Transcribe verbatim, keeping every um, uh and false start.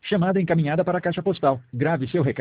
Chamada encaminhada para a caixa postal. Grave seu recado.